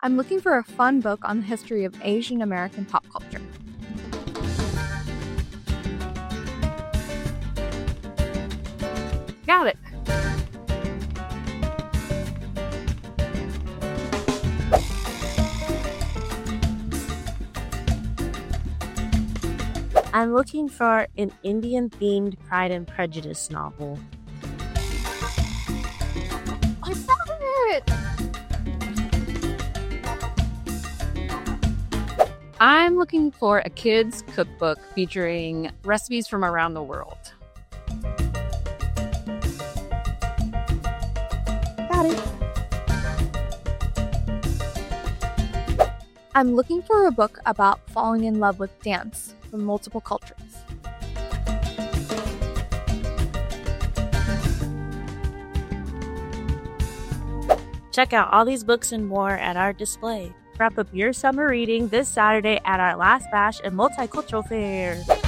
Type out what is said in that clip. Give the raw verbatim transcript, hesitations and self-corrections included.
I'm looking for a fun book on the history of Asian American pop culture. Got it. I'm looking for an Indian-themed Pride and Prejudice novel. I found it! I'm looking for a kid's cookbook featuring recipes from around the world. Got it. I'm looking for a book about falling in love with dance from multiple cultures. Check out all these books and more at our display. Wrap up your summer reading this Saturday at our last bash and multicultural fair.